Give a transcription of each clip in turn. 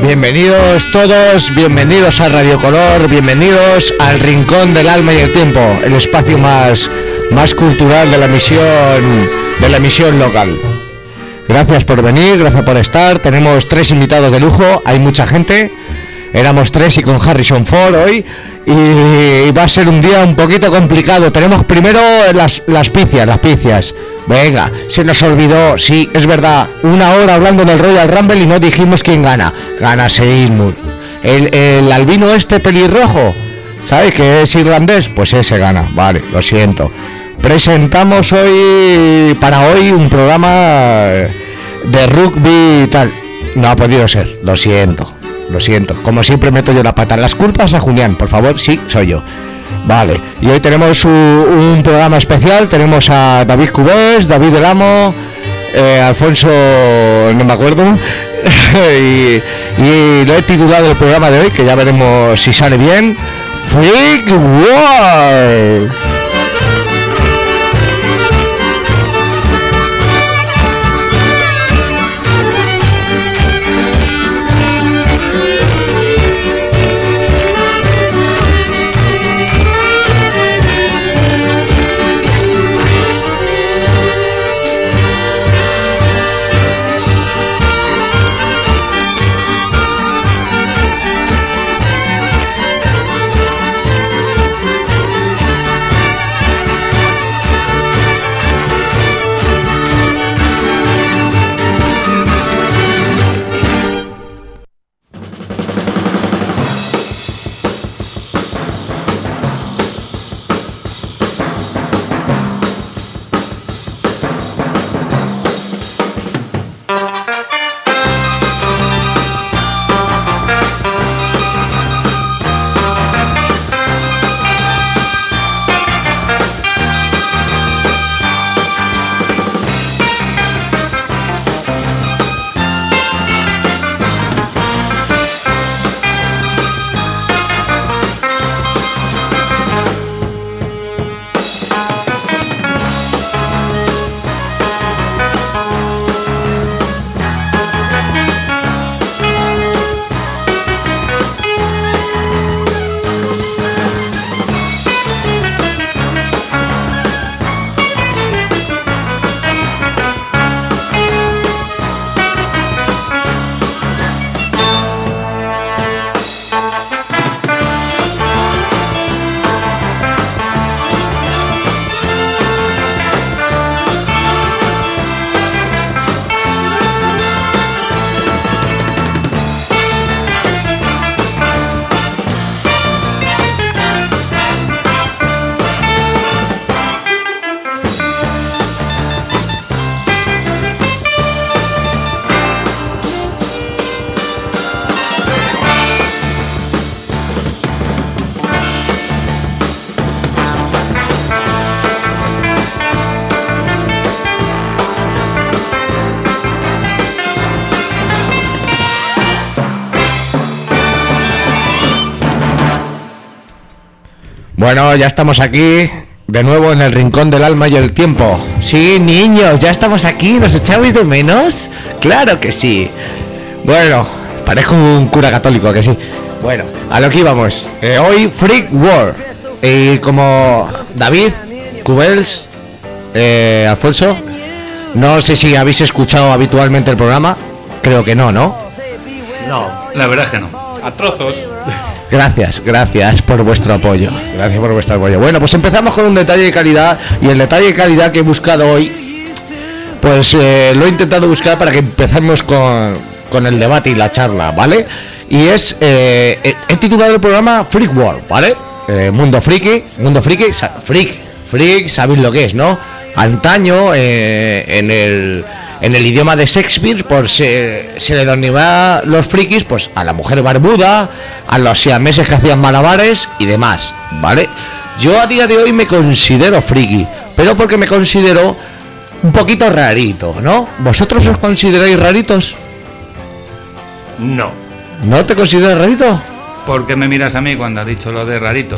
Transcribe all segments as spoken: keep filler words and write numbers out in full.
Bienvenidos todos, bienvenidos a Radio Color, bienvenidos al Rincón del Alma y el Tiempo, el espacio más, más cultural de la emisión, de la emisión local. Gracias por venir, gracias por estar. Tenemos tres invitados de lujo, hay mucha gente. Éramos tres y con Harrison Ford hoy. Y va a ser un día un poquito complicado. Tenemos primero las, las picias, las picias. Venga, se nos olvidó, sí, es verdad, una hora hablando del Royal Rumble y no dijimos quién gana. Gana Seymour. El, el albino este pelirrojo, ¿sabes que es irlandés? Pues ese gana, vale, lo siento. Presentamos hoy, para hoy, un programa de rugby y tal. No ha podido ser, lo siento, lo siento. Como siempre meto yo la pata. Las culpas a Julián, por favor, sí, soy yo. Vale, y hoy tenemos un, un programa especial. Tenemos a David Cubés, David del Amo, eh, Alfonso, no me acuerdo, y, y lo he titulado el programa de hoy, que ya veremos si sale bien, Freak World. Bueno, ya estamos aquí de nuevo en el Rincón del Alma y el Tiempo. Sí, niños, ya estamos aquí. ¿Nos echabais de menos? Claro que sí. Bueno, parezco un cura católico, que sí. Bueno, a lo que íbamos. Eh, hoy Freak World. Y como David, Cubels, eh, Alfonso, no sé si habéis escuchado habitualmente el programa. Creo que no, ¿no? No, la verdad es que no. A trozos. Gracias, gracias por vuestro apoyo. Gracias por vuestro apoyo. Bueno, pues empezamos con un detalle de calidad. Y el detalle de calidad que he buscado hoy, pues eh, lo he intentado buscar para que empecemos con, con el debate y la charla, ¿vale? Y es, eh, he titulado el programa Freak World, ¿vale? Eh, mundo friki, mundo friki, freak, freak, sabéis lo que es, ¿no? Antaño, eh, en el... En el idioma de Shakespeare, pues se, se le denominaba los frikis pues a la mujer barbuda, a los siameses que hacían malabares y demás, ¿vale? Yo a día de hoy me considero friki, pero porque me considero un poquito rarito, ¿no? ¿Vosotros os consideráis raritos? No. ¿No te consideras rarito? ¿Por qué me miras a mí cuando has dicho lo de rarito?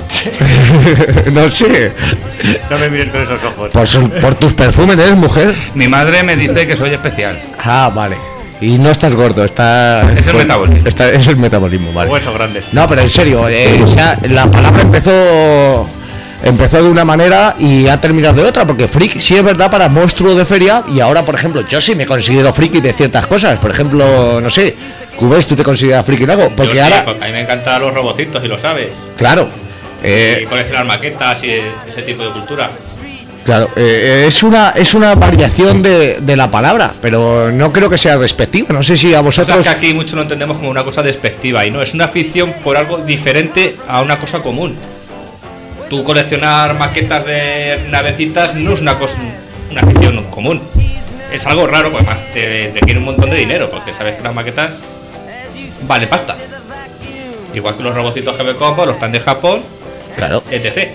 No sé. No me mires con esos ojos. Por, su, por tus perfumes, ¿eres mujer? Mi madre me dice que soy especial. Ah, vale. y no estás gordo, está, es el metabolismo. Está, es el metabolismo, vale. Huesos grandes. No, pero en serio, eh, o sea, la palabra empezó empezó de una manera y ha terminado de otra, porque friki sí es verdad para monstruo de feria, y ahora, por ejemplo, yo sí me considero friki de ciertas cosas. Por ejemplo, no sé, Cubes, ¿tú te consideras friki en algo? Porque Yo sí, ahora... porque a mí me encantan los robocitos, y lo sabes. Claro. Eh, y coleccionar maquetas y ese tipo de cultura. Claro, eh, es una es una variación de, de la palabra, pero no creo que sea despectiva. No sé si a vosotros... O sea, que aquí muchos lo entendemos como una cosa despectiva, y no, es una afición por algo diferente a una cosa común. Tú coleccionar maquetas de navecitas no es una cosa, una afición común. Es algo raro, pues además te requiere un montón de dinero, porque sabes que las maquetas vale pasta. Igual que los robocitos que me compro, los están de Japón, Claro. etcétera.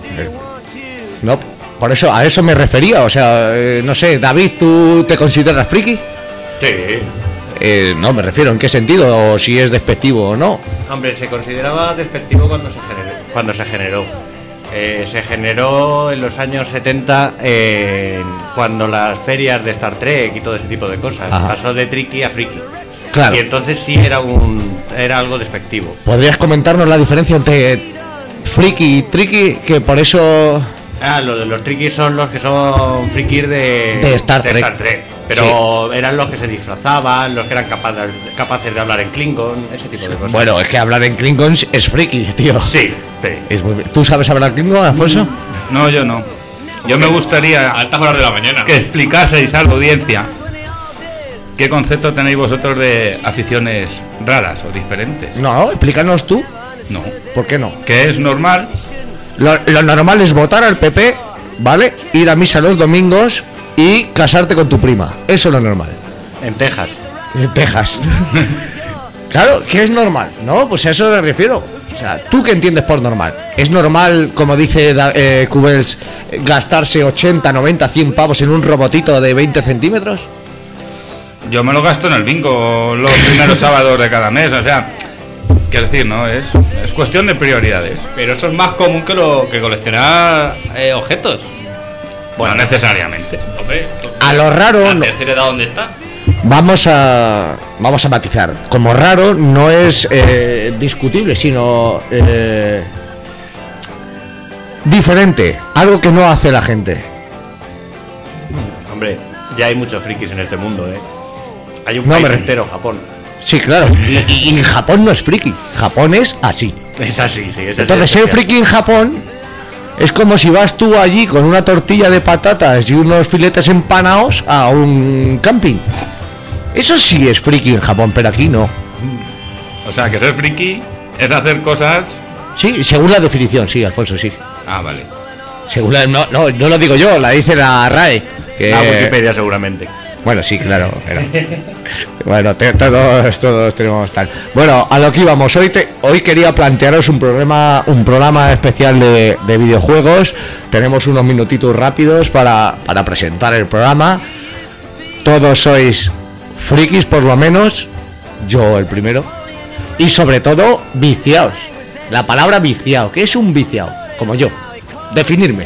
No, por eso, a eso me refería. O sea, eh, no sé, David, ¿tú te consideras friki? Sí. Eh, no, me refiero, ¿en qué sentido? O si es despectivo o no. Hombre, se consideraba despectivo cuando se generó. Cuando se generó. Eh, se generó en los años setenta, eh, cuando las ferias de Star Trek y todo ese tipo de cosas. Ajá. Pasó de triki a friki. Claro. Y entonces sí era un era algo despectivo. ¿Podrías comentarnos la diferencia entre friki y triki? Que por eso... Ah, lo de los trikis son los que son frikis de, De Star Trek. Pero sí, eran los que se disfrazaban, los que eran capaces, capaces de hablar en Klingon, ese tipo de cosas. Bueno, es que hablar en Klingons es friki, tío. Sí, sí. Es muy... ¿Tú sabes hablar Klingon, Alfonso? No, yo no. Yo me gustaría A altas horas de la mañana. que explicaseis a la audiencia qué concepto tenéis vosotros de aficiones raras o diferentes. No, explícanos tú. No. ¿Por qué no? Que es normal. Lo, lo normal es votar al P P, ¿vale? Ir a misa los domingos y casarte con tu prima. Eso es lo normal. En Texas. En Texas. Claro, que es normal, ¿no? Pues a eso me refiero. O sea, ¿tú qué entiendes por normal? ¿Es normal, como dice eh, Cubels, gastarse ochenta, noventa, cien pavos en un robotito de veinte centímetros? Yo me lo gasto en el bingo los primeros sábados de cada mes. O sea, quiero decir, ¿no? Es, es cuestión de prioridades. Pero eso es más común que lo que coleccionar eh, objetos. Bueno, no necesariamente. Hombre, A lo raro... ¿la no. tercera edad dónde está? Vamos a vamos a matizar. Como raro no es eh, discutible, sino eh, diferente, algo que no hace la gente. Hombre, ya hay muchos frikis en este mundo, ¿eh? Hay un No, país me re- entero, Japón. Sí, claro. Y, y Japón no es friki. Japón es así. Es así, sí. Es Entonces, ser friki en Japón es como si vas tú allí con una tortilla de patatas y unos filetes empanados a un camping. Eso sí es friki en Japón, pero aquí no. O sea, que ser friki es hacer cosas... Sí, según la definición, sí, Alfonso, sí. Ah, vale. Según la- no, no, no lo digo yo, la dice la R A E. Que, La Wikipedia seguramente. Bueno, sí, claro. Pero... bueno, te- todos, todos tenemos tal. Bueno, a lo que íbamos. Hoy te, hoy quería plantearos un programa, un programa especial de, de videojuegos. Tenemos unos minutitos rápidos para, para presentar el programa. Todos sois frikis, por lo menos. Yo el primero. Y sobre todo, viciados. La palabra viciado. ¿Qué es un viciado? Como yo. Definirme.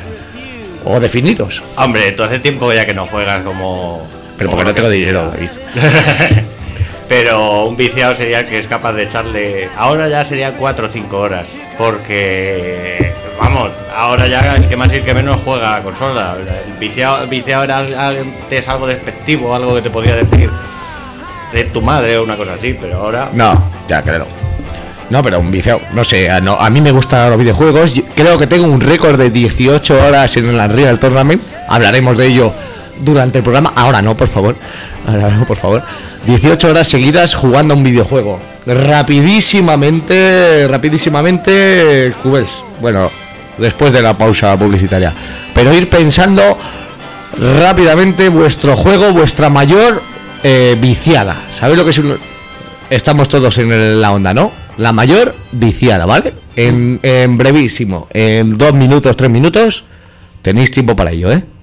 O definiros. Hombre, tú hace tiempo ya que no juegas como... Pero como porque no lo tengo que dinero, sea. David. Pero un viciado sería el que es capaz de echarle... Ahora ya serían cuatro o cinco horas. Porque... Vamos, ahora ya el que más y el que menos juega a consola. El viciado, el viciado era antes algo despectivo, algo que te podía decir de tu madre o una cosa así, pero ahora... No, ya creo. No, pero un viciado, no sé, a, no, a mí me gustan los videojuegos. Yo creo que tengo un récord de dieciocho horas en el Unreal Tournament. Hablaremos de ello durante el programa. Ahora no, por favor. Ahora no, por favor. dieciocho horas seguidas jugando a un videojuego. Rapidísimamente, rapidísimamente, Cubels. Bueno, después de la pausa publicitaria. Pero ir pensando rápidamente vuestro juego, vuestra mayor eh, viciada. ¿Sabéis lo que es un...? Estamos todos en el- la onda, ¿no? La mayor viciada, ¿vale? En, en brevísimo, en dos minutos, tres minutos, tenéis tiempo para ello, ¿eh?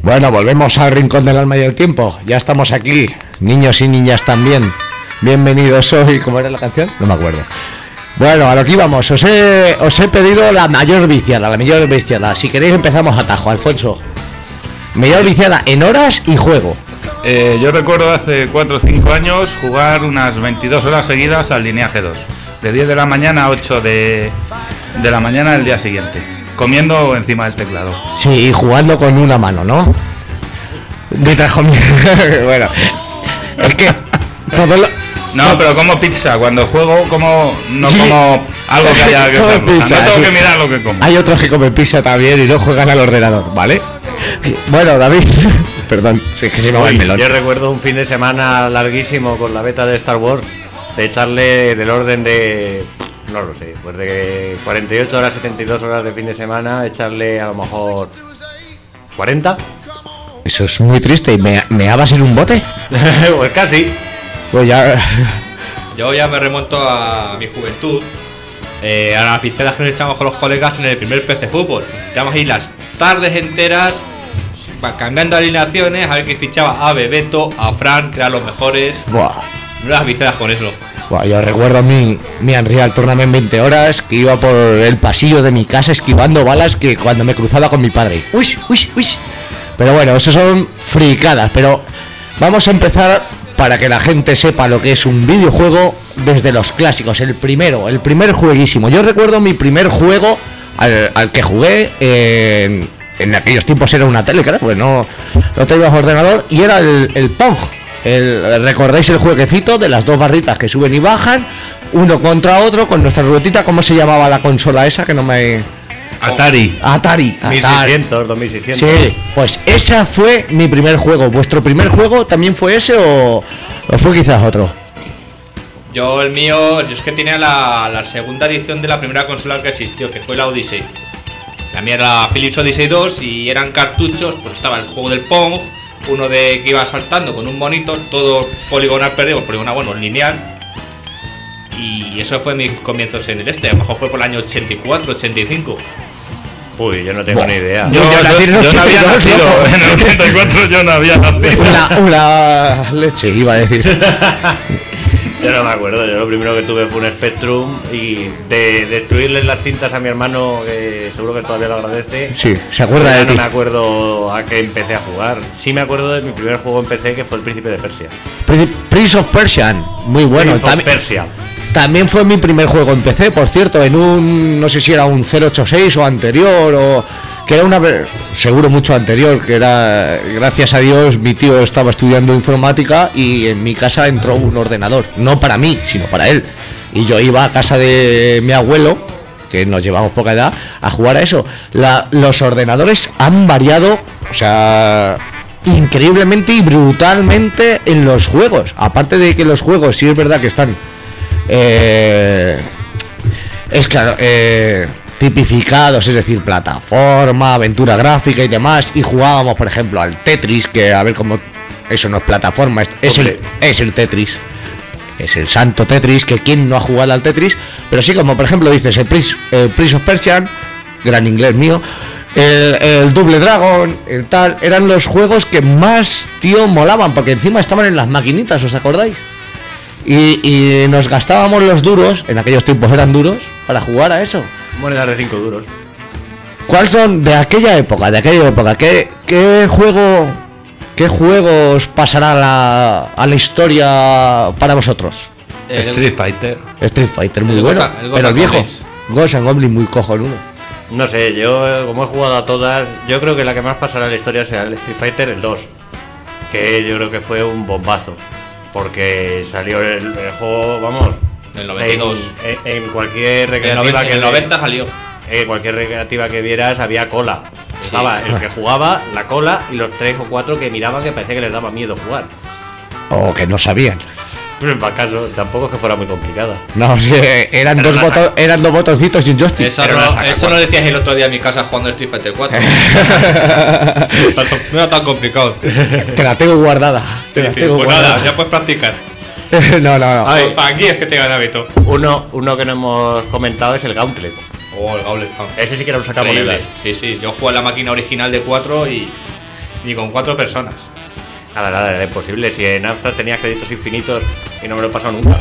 Bueno, volvemos al Rincón del Alma y el Tiempo. Ya estamos aquí, niños y niñas también. Bienvenidos hoy. ¿Cómo era la canción? No me acuerdo. Bueno, a lo que íbamos. Os he, os he pedido la mayor viciada, la mayor viciada. Si queréis empezamos a tajo, Alfonso. Mayor viciada en horas y juego. Eh, yo recuerdo hace cuatro o cinco años jugar unas veintidós horas seguidas al Lineage dos. De diez de la mañana a ocho de, de la mañana del día siguiente. Comiendo encima del teclado. Sí, y jugando con una mano, ¿no? Mientras comía. Bueno, es que todo lo... No, pero como pizza, cuando juego como no Sí. como algo que haya que Como usar. pizza, No tengo sí. que mirar lo que como. Hay otros que comen pizza también y no juegan al ordenador, ¿vale? Bueno, David, perdón, es que se me va el Uy, melón. yo recuerdo un fin de semana larguísimo con la beta de Star Wars, de echarle del orden de, no lo sé, pues de cuarenta y ocho horas, setenta y dos horas de fin de semana, echarle a lo mejor cuarenta. Eso es muy triste. ¿Y me, meabas en un bote? Pues casi. Pues ya... Yo ya me remonto a mi juventud, eh, a las pisteras que nos echamos con los colegas en el primer P C Fútbol. Echamos ahí las tardes enteras va cambiando alineaciones, a ver quién fichaba a Bebeto, a Fran, que eran los mejores. Buah. No las pisteras con eso. Buah, yo recuerdo mi, mi Unreal Tournament veinte horas, que iba por el pasillo de mi casa esquivando balas que cuando me cruzaba con mi padre. Uy, uy, uy. Pero bueno, eso son fricadas. Pero vamos a empezar para que la gente sepa lo que es un videojuego desde los clásicos. El primero, el primer jueguísimo. Yo recuerdo mi primer juego al, al que jugué en, en aquellos tiempos era una tele, claro, pues no, no teníamos ordenador, y era el, el Pong. El, ¿recordáis el jueguecito de las dos barritas que suben y bajan, uno contra otro con nuestra ruletita? ¿Cómo se llamaba la consola esa que no me... Atari. Atari, mil Atari. seiscientos, dos mil seiscientos. Sí, pues ese fue mi primer juego. ¿Vuestro primer juego también fue ese o, o fue quizás otro? Yo el mío, yo es que tenía la, la segunda edición de la primera consola que existió, que fue la Odyssey. La mía era la Philips Odyssey dos y eran cartuchos, pues estaba el juego del Pong, uno de que iba saltando con un monitor, todo poligonal perdido, poligonal, bueno, lineal. Y eso fue mis comienzos en el este, a lo mejor fue por el año ochenta y cuatro, ochenta y cinco. Uy, yo no tengo ni idea. Yo, Yo yo- nací en el yo no había ochenta y dos, nacido. loco. En el ochenta y cuatro yo no había nacido. Una, una leche, iba a decir. Yo no me acuerdo, yo lo primero que tuve fue un Spectrum y de destruirle las cintas a mi hermano, que seguro que todavía lo agradece. Sí, se acuerda Yo de no ti. me acuerdo a qué empecé a jugar. Sí me acuerdo de mi primer juego en P C, que fue el Príncipe de Persia. Prin- Prince of Persian, muy bueno. Prince of También, Persia. también fue mi primer juego en P C, por cierto, en un, no sé si era un cero ocho seis o anterior, o que era una, ver- seguro mucho anterior, que era, gracias a Dios, mi tío estaba estudiando informática y en mi casa entró un ordenador, no para mí, sino para él. Y yo iba a casa de mi abuelo, que nos llevamos poca edad, a jugar a eso. La- los ordenadores han variado, o sea, increíblemente y brutalmente en los juegos. Aparte de que los juegos sí es verdad que están eh, es claro eh, tipificados, es decir, plataforma, aventura gráfica y demás, y jugábamos por ejemplo al Tetris, que a ver cómo eso no es plataforma, es, es, el, Hombre. es el Tetris, es el santo Tetris, que quién no ha jugado al Tetris, pero sí, como por ejemplo dices el Prince, el Prince of Persian, gran inglés mío, el, el Double Dragon, el tal, eran los juegos que más, tío, molaban, porque encima estaban en las maquinitas, ¿os acordáis? Y, y nos gastábamos los duros, en aquellos tiempos eran duros, para jugar a eso. Monedas de cinco duros. ¿Cuáles son de aquella época, de aquella época? ¿Qué, qué juego, qué juegos pasará a la, a la historia para vosotros? Street Fighter. Street Fighter, muy El bueno, Ghost and- el Ghost pero el and viejo. Goblins. Ghost and Goblin muy cojonudo. No sé, yo como he jugado a todas, yo creo que la que más pasará en la historia será el Street Fighter el dos, que yo creo que fue un bombazo, porque salió el, el juego, vamos, En el noventa y dos. en, en- en cualquier En el recreativa noventa, que en el noventa salió. en cualquier recreativa que vieras había cola. Estaba el que jugaba, la cola y los tres o cuatro que miraban, que parecía que les daba miedo jugar. O que no sabían. Pero en caso, tampoco es que fuera muy complicada. No, es que eran Pero dos, la boto- saca. eran dos botoncitos y un joystick. Eso, Era una no, saca eso cuatro. lo decías el otro día en mi casa jugando Street Fighter cuatro. No era tan complicado. Te la tengo guardada. Te Sí, la sí, tengo pues guardada. nada, ya puedes practicar. no, no, no. Ay, aquí es que te gana Beto. Uno, uno que no hemos comentado es el Gauntlet. Oh, el Gauntlet. Ese sí que era un sacamonedas. Increíble. Sí, sí, yo jugué a la máquina original de cuatro y ni con cuatro personas. Nada, nada, era imposible. Si en Amstrad tenía créditos infinitos y no me lo he pasado nunca.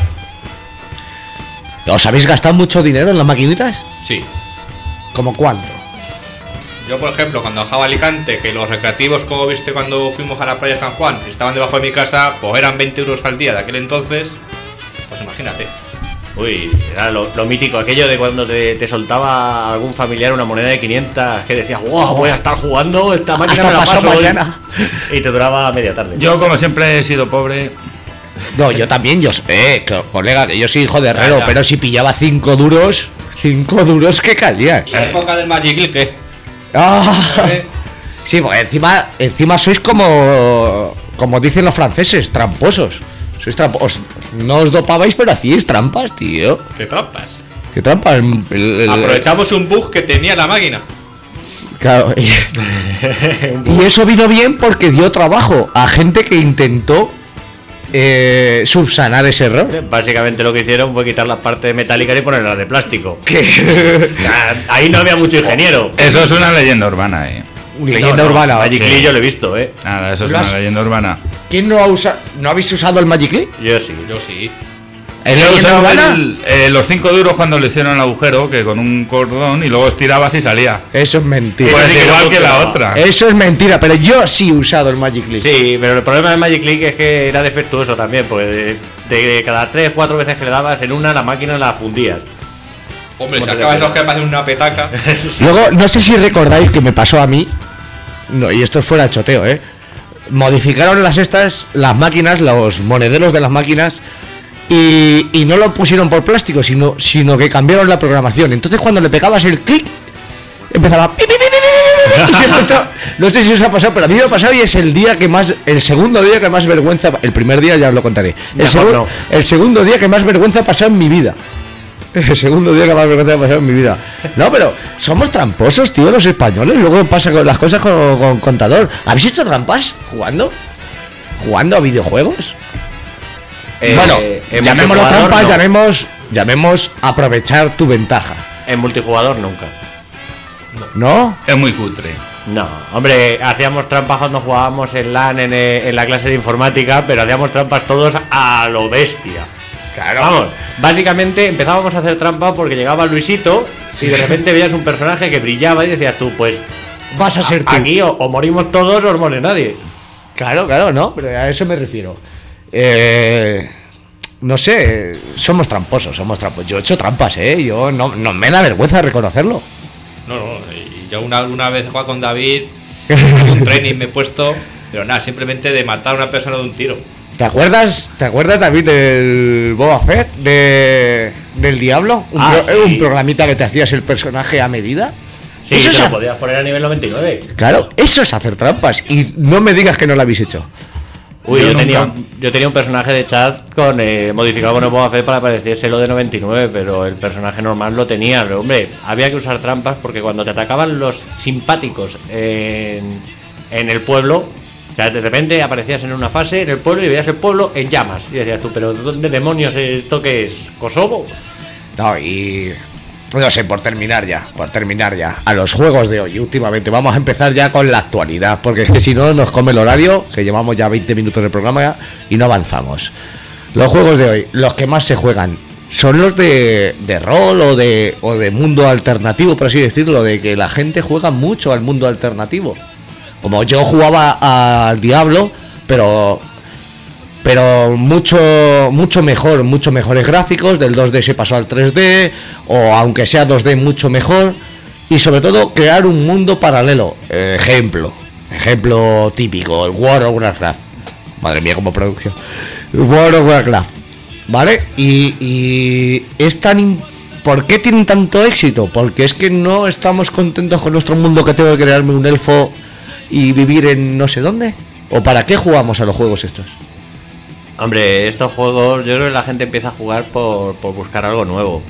¿Os habéis gastado mucho dinero en las maquinitas? Sí. ¿Cómo cuánto? Yo, por ejemplo, cuando bajaba a Alicante, que los recreativos, como viste cuando fuimos a la playa de San Juan, estaban debajo de mi casa, pues eran veinte euros al día de aquel entonces, pues imagínate. Uy, era lo, lo mítico, aquello de cuando te, te soltaba algún familiar una moneda de quinientas, que decías, wow, voy a estar jugando esta máquina, hasta me la pasado paso hoy". mañana. Y te duraba media tarde. Yo, como siempre he sido pobre, No, yo también, yo eh, co- colega, que yo soy hijo de herrero, Ya, ya. pero si pillaba cinco duros, cinco duros que caían. ¿Y la época del Magic League qué? Ah, ¿Eh? sí, porque encima, encima sois como, como dicen los franceses, tramposos. Sois tramposos. No os dopabais, pero hacíais trampas, tío. ¡Qué trampas! ¿Qué trampas? El- el- Aprovechamos un bug que tenía la máquina. Claro, y, y eso vino bien porque dio trabajo a gente que intentó eh, subsanar ese error. Básicamente lo que hicieron fue quitar las partes metálicas y ponerlas de plástico. Que Ya, ahí no había mucho ingeniero. eso es una leyenda urbana, eh. leyenda No, no, urbana. Magic Sí. League yo lo he visto, eh. Nada, eso es Lo has- una leyenda urbana. ¿Quién no ha usado? ¿No habéis usado el Magic League? Yo sí. Yo sí. ¿Es Yo leyenda usaba urbana? el- eh, los cinco duros cuando le hicieron el agujero, que con un cordón y luego estirabas y salía. Eso es mentira. Pues sí que igual no que la funcionaba. otra. Eso es mentira, pero yo sí he usado el Magic League. Sí, pero el problema del Magic League es que era defectuoso también, porque de, de cada tres, cuatro veces que le dabas en una, la máquina la fundías. Hombre, si ¿Cómo te acabas esos refieres? que parecen una petaca. Luego, no sé si recordáis que me pasó a mí. No, y esto es fuera de choteo, ¿eh? Modificaron las estas, las máquinas, los monederos de las máquinas. Y, y no lo pusieron por plástico, sino, sino que cambiaron la programación. Entonces, cuando le pegabas el clic, empezaba. pi, pi, pi, pi, pi, pi, pi, y se encontraba- no sé si os ha pasado, pero a mí me ha pasado y es el día que más. El segundo día que más vergüenza. El primer día ya os lo contaré. El, Mejor segun- no. el segundo día que más vergüenza ha pasado en mi vida. El segundo día que más vergüenza ha pasado en mi vida. No, pero somos tramposos, tío, los españoles. Luego pasa con las cosas con, con contador. ¿Habéis hecho trampas jugando? ¿Jugando a videojuegos? Eh, bueno, en llamémoslo multijugador, trampas, no. llamemos, llamemos aprovechar tu ventaja. En multijugador nunca. ¿No? Es muy cutre. No, hombre, hacíamos trampas cuando jugábamos en LAN en, eh, en la clase de informática, pero hacíamos trampas todos a lo bestia. Claro. Vamos, básicamente empezábamos a hacer trampa porque llegaba Luisito y de repente veías un personaje que brillaba y decías tú, pues Vas a ser tú. aquí o, o morimos todos o no muere nadie. Claro, claro, no, pero a eso me refiero. Eh, no sé, somos tramposos, somos tramposos. Yo he hecho trampas, ¿eh? Yo no, no me da vergüenza reconocerlo. No, no, y yo una, una vez he jugado con David, un training me he puesto, pero nada, simplemente de matar a una persona de un tiro. ¿Te acuerdas, ¿te acuerdas David del Boba Fett? De, del Diablo? Un, Ah, pro- sí. un programita que te hacías el personaje a medida. Sí, Eso te es lo ha- podías poner a nivel noventa y nueve. Claro, eso es hacer trampas. Y no me digas que no lo habéis hecho. Uy, Yo yo, tenía, nunca. un- yo tenía un personaje de chat con eh, modificado con el Boba Fett para parecerse lo de noventa y nueve, pero el personaje normal lo tenía. Pero, hombre, había que usar trampas porque cuando te atacaban los simpáticos en, en el pueblo, o sea, de repente aparecías en una fase en el pueblo y veías el pueblo en llamas. Y decías tú, pero ¿dónde demonios es esto que es? ¿Kosovo? No, y. No sé, por terminar ya, por terminar ya. A los juegos de hoy, últimamente. Vamos a empezar ya con la actualidad, porque es que si no nos come el horario, que llevamos ya veinte minutos de programa ya, y no avanzamos. Los juegos de hoy, los que más se juegan, son los de, de rol o de, o de mundo alternativo, por así decirlo, de que la gente juega mucho al mundo alternativo. Como yo jugaba al Diablo, pero pero mucho mucho mejor, mucho mejores gráficos, del dos D se pasó al tres D, o aunque sea dos D mucho mejor, y sobre todo crear un mundo paralelo. Eh, ejemplo, ejemplo típico, el World of Warcraft. Madre mía, como producción. World of Warcraft, ¿vale? Y, y es tan... im- ¿Por qué tienen tanto éxito? Porque es que no estamos contentos con nuestro mundo, que tengo que crearme un elfo y vivir en no sé dónde. ¿O para qué jugamos a los juegos estos? Hombre, estos juegos yo creo que la gente empieza a jugar por, por buscar algo nuevo.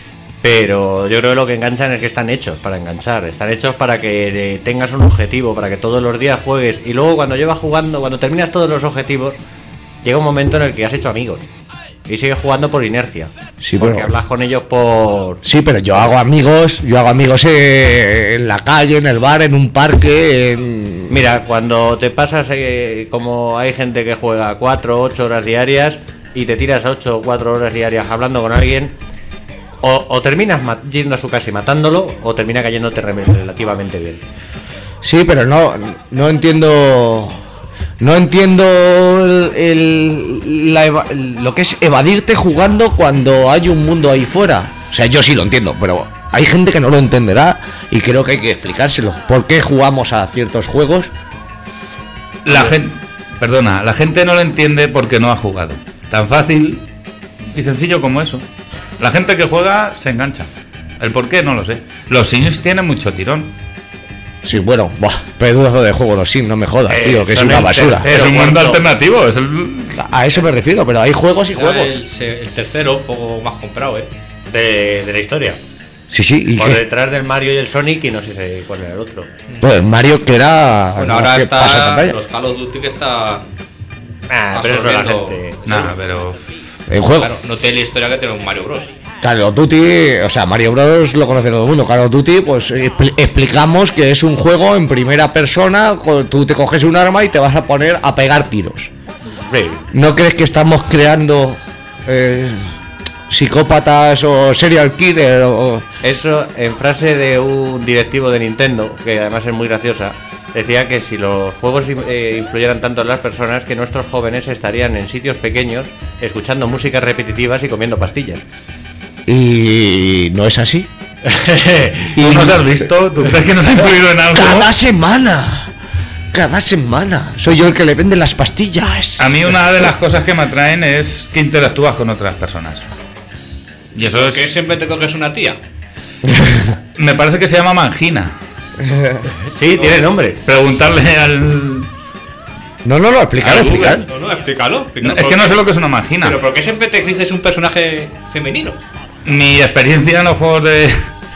Pero yo creo que lo que enganchan es que están hechos para enganchar. Están hechos para que eh, tengas un objetivo, para que todos los días juegues. Y luego cuando llevas jugando, cuando terminas todos los objetivos, llega un momento en el que has hecho amigos. Y sigues jugando por inercia. Sí, porque pero- hablas con ellos por... Sí, pero yo hago amigos, yo hago amigos eh, en la calle, en el bar, en un parque, en... Mira, cuando te pasas, eh, como hay gente que juega cuatro, ocho horas diarias y te tiras ocho o cuatro horas diarias hablando con alguien, o, o terminas ma- yendo a su casa y matándolo, o termina cayéndote re- relativamente bien. Sí, pero no, no entiendo... No entiendo el, el- la eva- lo que es evadirte jugando cuando hay un mundo ahí fuera. O sea, yo sí lo entiendo, pero hay gente que no lo entenderá y creo que hay que explicárselo. ¿Por qué jugamos a ciertos juegos? La gente, perdona, la gente no lo entiende porque no ha jugado. Tan fácil y sencillo como eso. La gente que juega se engancha. El por qué no lo sé. Los Sims tienen mucho tirón. Sí, bueno, buah, pedazo de juego los Sims, no me jodas, Eh, tío, que es son una el basura. tercer- Es un mundo cuarto. alternativo. Es el... A eso me refiero, pero hay juegos y Era juegos. El, se- el tercero, un poco más comprado, ¿eh? De, de la historia. Sí, sí, y Por qué? detrás del Mario y el Sonic y no sé cuál era el otro. Pues Mario que era... Bueno, no, ahora que pasa está pantalla. los Call of Duty que está Ah, pero eso la absorbiendo- gente... Nada, pero... El juego. Claro, no tiene la historia que tiene un Mario Bros. Call of Duty, o sea, Mario Bros lo conoce todo el mundo. Call of Duty, pues expli- explicamos que es un juego en primera persona. co- Tú te coges un arma y te vas a poner a pegar tiros. Sí. ¿No crees que estamos creando eh, psicópatas o serial killer? O... Eso, en frase de un directivo de Nintendo, que además es muy graciosa, decía que si los juegos eh, influyeran tanto en las personas, que nuestros jóvenes estarían en sitios pequeños, escuchando músicas repetitivas y comiendo pastillas. Y no es así. ¿Tú nos has visto? ¿Tú crees que nos ha influido en algo? Cada semana. Cada semana. Soy yo el que le vende las pastillas. A mí una de las cosas que me atraen es que interactúas con otras personas. Y eso Que es... siempre te coges una tía. Me parece que se llama mangina. Sí, tiene nombre. Preguntarle al... No, no, no, explicar, Al Google. explicar. No, no, explícalo. No, explícalo. es que no sé lo que es una mangina. Pero ¿por qué siempre te dices un personaje femenino? Mi experiencia en los juegos de...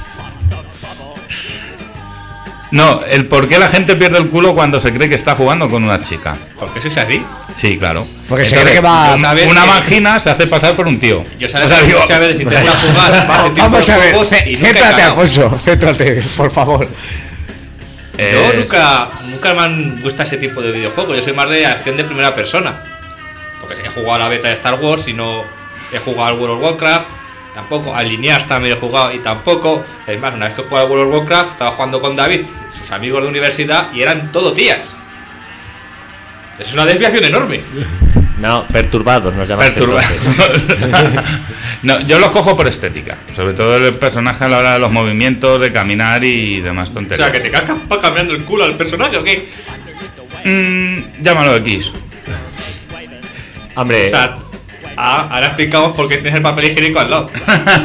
No, el por qué la gente pierde el culo cuando se cree que está jugando con una chica. ¿Por qué sois así? Sí, claro. Porque se Entonces, cree que va- una, ¿sabes una que- mangina se hace pasar por un tío. Yo sabes, O sea, digo- muchas veces intento jugar a ese Vamos, tipo vamos de a ver, juegos cé- y nunca he céntrate, cagado. Alfonso, céntrate, por favor. Yo Es- nunca, nunca me han gustado ese tipo de videojuegos. Yo soy más de acción de primera persona. Porque he jugado a la beta de Star Wars y no he jugado al World of Warcraft. Tampoco, al Lineage también he jugado y tampoco. Es más, una vez que he jugado al World of Warcraft, estaba jugando con David, sus amigos de universidad, y eran todo tías. Es una desviación enorme. No, perturbados nos llaman. Perturba- No, yo los cojo por estética. Sobre todo el personaje a la hora de los movimientos, de caminar y demás O tonterías. sea, que te cascas para cambiando el culo al personaje o qué. Mm, llámalo X. Hombre, O sea, ah, ahora explicamos por qué tienes el papel higiénico al lado.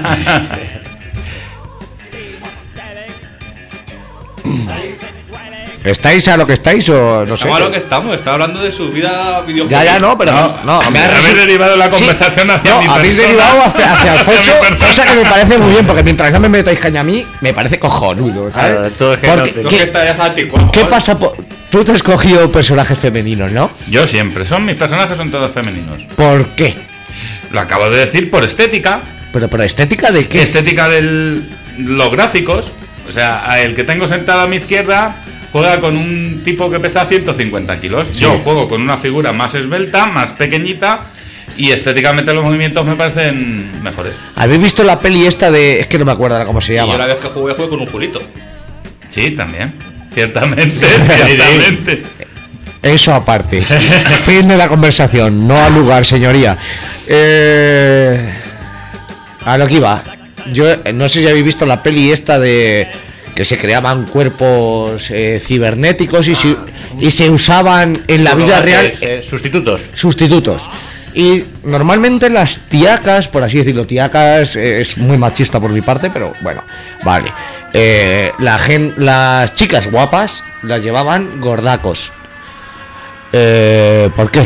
¿Estáis a lo que estáis o no sé? Estamos a lo que estamos, estaba hablando de su vida videojuego. Ya, ya, no, pero No, no. me me ha habéis resu- derivado la Sí, conversación hacia no, mi habéis persona. derivado hacia, hacia Alfonso, Hacia mi persona. cosa que me parece muy bien, porque mientras no me metáis caña a mí, me parece cojonudo, ¿sabes? Ah, tú es que Porque- no te- Tú ¿qué, que estarías anticuado. qué pasa? por- Tú te has cogido personajes femeninos, ¿no? Yo siempre. Son mis personajes son todos femeninos. ¿Por qué? Lo acabo de decir por estética. Pero, pero estética de qué? Estética de los gráficos. O sea, a el que tengo sentado a mi izquierda juega con un tipo que pesa ciento cincuenta kilos. Yo juego con una figura más esbelta, más pequeñita. Y estéticamente los movimientos me parecen mejores. ¿Habéis visto la peli esta de... Es que no me acuerdo ahora cómo se Y yo la llama. vez que jugué, jugué con un Julito. Sí, también. Ciertamente, ciertamente. Eso aparte. Fin de la conversación, no al lugar, señoría. Eh, a lo que iba. Yo eh, no sé si habéis visto la peli esta de que se creaban cuerpos eh, cibernéticos y, se, y se usaban en la vida real Eh, sustitutos. sustitutos. Y normalmente las tiacas, por así decirlo, tiacas eh, es muy machista por mi parte, pero bueno, vale. Eh, la gen, las chicas guapas las llevaban gordacos. Eh, ¿Por qué?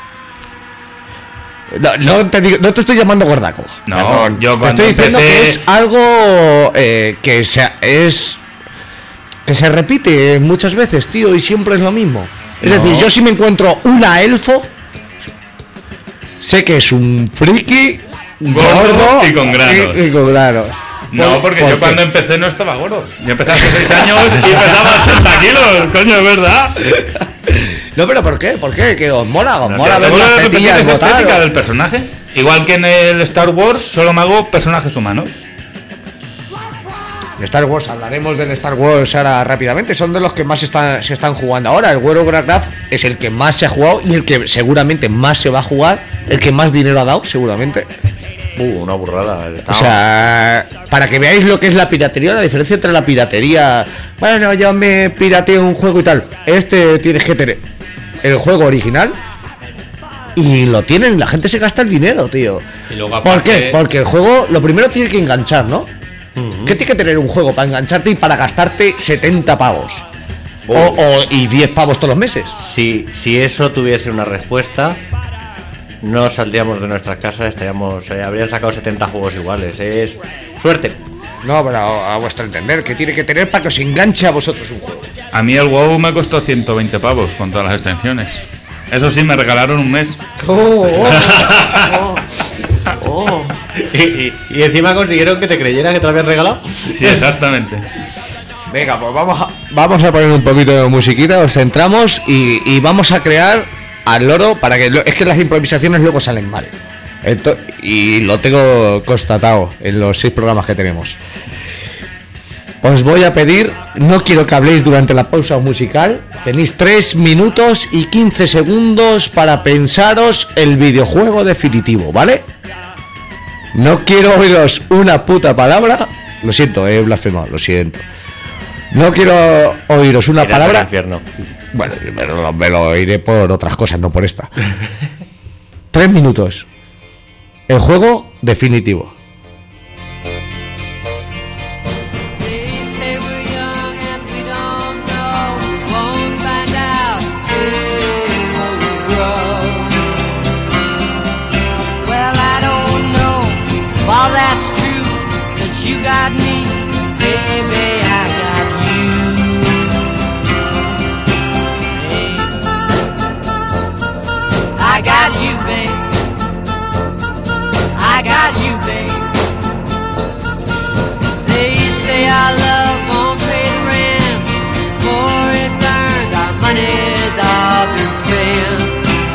No, no, te digo- no te estoy llamando gordaco. No, Perdón. yo Te cuando estoy diciendo empecé- que es algo eh, que se, es que se repite muchas veces, tío, y siempre es lo mismo. Es No. decir, yo si me encuentro una elfo, sé que es un friki gordo y con granos. Y, y con granos. No, porque ¿Por yo qué? cuando empecé no estaba gordo. Yo empecé hace seis años y pesaba ochenta kilos, coño, es verdad. No, pero ¿por qué? ¿Por qué? ¿Que os mola? ¿Os No mola sé, ver ¿te mola las repetir tetillas esa botar, estética o? del personaje? Igual que en el Star Wars solo me hago personajes humanos. De Star Wars, hablaremos del Star Wars ahora rápidamente. Son de los que más están, se están jugando ahora. El World of Warcraft es el que más se ha jugado y el que seguramente más se va a jugar. El que más dinero ha dado, seguramente. Uh, una burrada. O sea, para que veáis lo que es la piratería, la diferencia entre la piratería. Bueno, yo me pirateo un juego y tal. Este tienes que tener el juego original y lo tienen. La gente se gasta el dinero, tío. Y luego, ¿Por aparte- qué? Porque el juego, lo primero tiene que enganchar, ¿no? Ujú. ¿Qué tiene que tener un juego para engancharte y para gastarte setenta pavos? Oh. O, o- y diez pavos todos los meses. Si, si eso tuviese una respuesta, no saldríamos de nuestras casas, estaríamos, eh, habrían sacado setenta juegos iguales. Es suerte. No, pero a, a vuestro entender, ¿qué tiene que tener para que os enganche a vosotros un juego? A mí el WoW me costó ciento veinte pavos con todas las extensiones. Eso sí, me regalaron un mes. Oh, oh, oh, oh. Y, y- y encima consiguieron que te creyeran que te lo habían regalado. Sí, exactamente. Venga, pues vamos a, vamos a poner un poquito de musiquita, os centramos y, y vamos a crear al loro para que... lo- es que las improvisaciones luego salen mal. Ento- y lo tengo constatado en los seis programas que tenemos. Os voy a pedir, no quiero que habléis durante la pausa musical. Tenéis tres minutos y quince segundos para pensaros el videojuego definitivo, ¿vale? No quiero oíros una puta palabra. Lo siento, he blasfemado, lo siento. No quiero oíros una Irás al palabra. infierno. Bueno, me lo, me lo oiré por otras cosas, no por esta. Tres minutos. El juego definitivo. They say we're young and we don't know. We won't find out till we grow. Well, I don't know if all that's true, 'cause you got me, baby, I got you. Hey, I got you, babe. I got you, babe. They say our love won't pay the rent. For it's earned, our money's all been spent.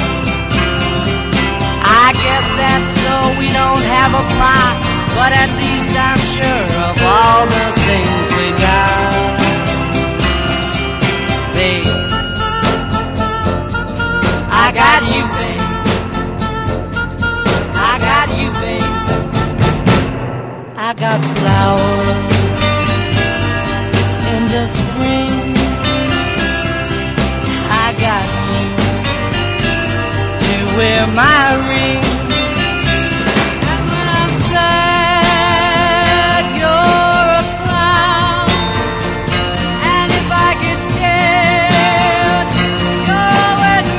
I guess that's so we don't have a plot, but at least I'm sure of all the things we got. Babe, I got you, babe. I got you, babe. I got flowers in the spring. I got you to wear my ring. And when I'm sad, you're a clown. And if I get scared, you're always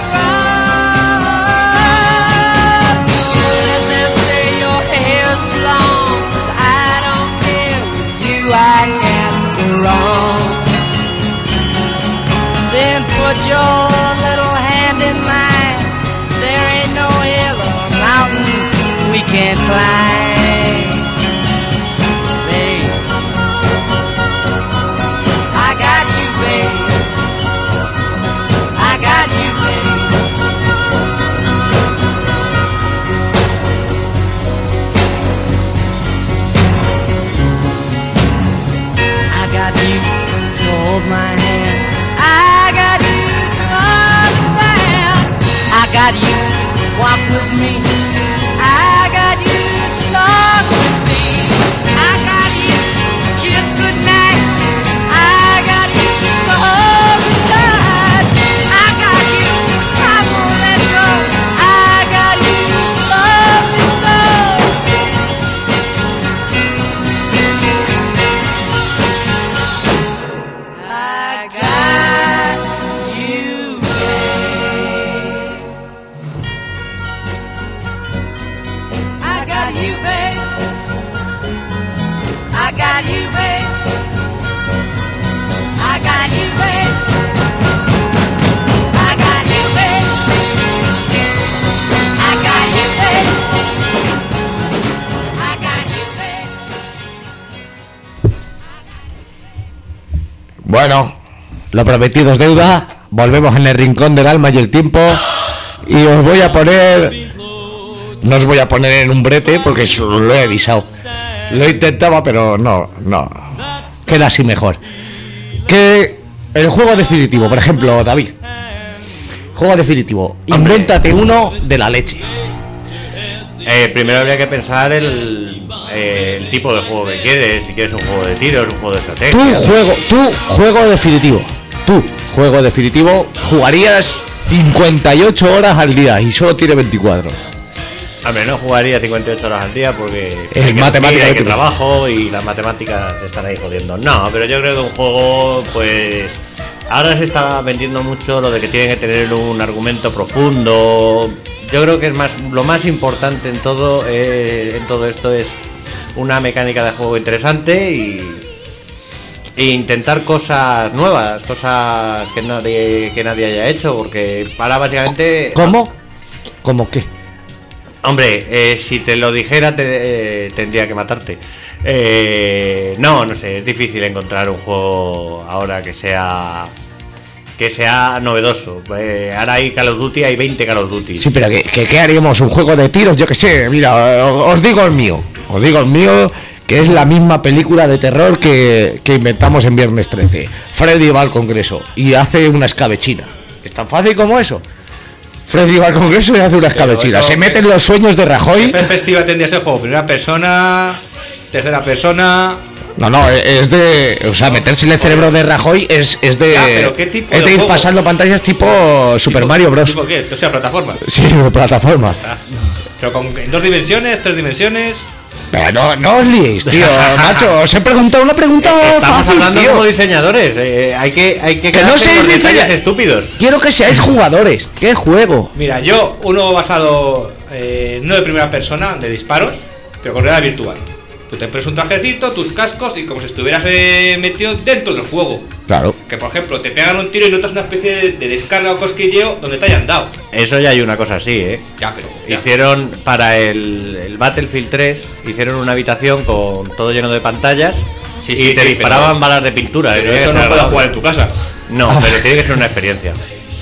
around. Don't let them say your hair's too long, 'cause I don't care. With you I can't go wrong. Then put your little hand in mine. There ain't no hill or mountain we can't climb. Babe, I got you, babe. I got you, babe. I got you to hold my hand. I got you to understand. I got you to walk with me. I got you to talk with me. I got you to kiss goodnight. I got you to hold me tight. I got you, I won't let go. I got you to love me so. I got You, I got you, babe. I got you, babe. I got you, babe. I got you, babe. I got you, babe. Bueno, lo prometido es deuda. Volvemos en el rincón del alma y el tiempo. Y os voy a poner... No os voy a poner en un brete porque lo he avisado. Lo intentaba, pero no, no. Queda así mejor. Que el juego definitivo, por ejemplo, David. Juego definitivo. Invéntate uno de la leche. Eh, primero habría que pensar el, eh, el tipo de juego que quieres. Si quieres un juego de tiros, un juego de estrategia. Tu juego, tu juego definitivo. Tu juego definitivo. Jugarías cincuenta y ocho horas al día y solo tiene veinticuatro. Hombre, no jugaría cincuenta y ocho horas al día porque Es hay que matemática, dormir, hay que que tú- trabajo y las matemáticas te están ahí jodiendo. No, pero yo creo que un juego, pues... Ahora se está vendiendo mucho lo de que tiene que tener un argumento profundo. Yo creo que es más lo más importante en todo eh, en todo esto es una mecánica de juego interesante y, e intentar cosas nuevas, cosas que nadie que nadie haya hecho, porque ahora básicamente ¿Cómo? ¿Cómo qué? Hombre, eh, si te lo dijera te, eh, tendría que matarte. Eh, no, no sé, es difícil encontrar un juego ahora que sea que sea novedoso. Eh, ahora hay Call of Duty, hay veinte Call of Duty. Sí, pero ¿qué, qué, qué haríamos? ¿Un juego de tiros? Yo qué sé, mira, os digo el mío. Os digo el mío, que es la misma película de terror que, que inventamos en Viernes trece. Freddy va al Congreso y hace una escabechina. ¿Es tan fácil como eso? Freddy va al Congreso y hace una escabechina. eso Se que- mete en los sueños de ¿Qué Rajoy. perspectiva tendría ese juego? ¿Primera persona? ¿Tercera persona? No, no, es de... O sea, meterse en el cerebro de Rajoy es, es de... Ya, pero ¿qué tipo es de de ir juego? pasando pantallas tipo Super ¿Tipo- Mario Bros. ¿Tipo qué? O sea, plataforma. Sí, de plataformas. Ah, Pero con, en dos dimensiones, tres dimensiones. Pero no, no os liéis, tío, macho. Os he preguntado una pregunta Estamos fácil, hablando tío. como diseñadores. eh, hay que hay que Que no quedarse seáis con detalles diferentes. estúpidos. Quiero que seáis jugadores. ¿Qué juego? Mira, yo, uno basado eh, no de primera persona, de disparos, pero con realidad virtual. Tú te pones un trajecito, tus cascos y como si estuvieras eh, metido dentro del juego. Claro. Que por ejemplo te pegan un tiro y notas una especie de, de descarga o cosquilleo donde te hayan dado. Eso ya hay una cosa así, ¿eh? Ya, pero. ya. Hicieron para el, el Battlefield tres, hicieron una habitación con todo lleno de pantallas Sí, y sí, te sí, disparaban pero- balas de pintura. Pero tiene que eso ser no puedes agradable. jugar en tu casa. No, pero tiene que ser una experiencia.